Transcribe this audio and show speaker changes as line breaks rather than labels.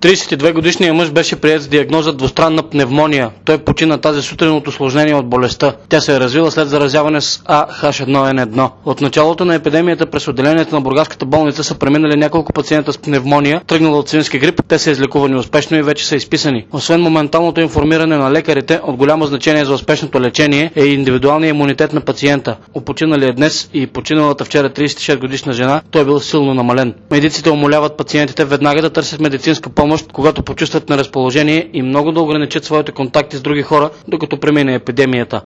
32-годишният мъж беше приет с диагноза двустранна пневмония. Той почина тази сутрин от усложнение от болестта. Тя се е развила след заразяване с AH1N1. От началото на епидемията през отделението на бургаската болница са преминали няколко пациента с пневмония, тръгнала от свински грип. Те са излекувани успешно и вече са изписани. Освен моменталното информиране на лекарите, от голямо значение за успешното лечение е индивидуалният имунитет на пациента. Опочинали е днес и починалата вчера 36-годишна жена, той е бил силно намален. Медиците умоляват пациентите веднага да търсят медицинска помощ, когато почувстват неразположение и много да ограничат своите контакти с други хора, докато премине епидемията.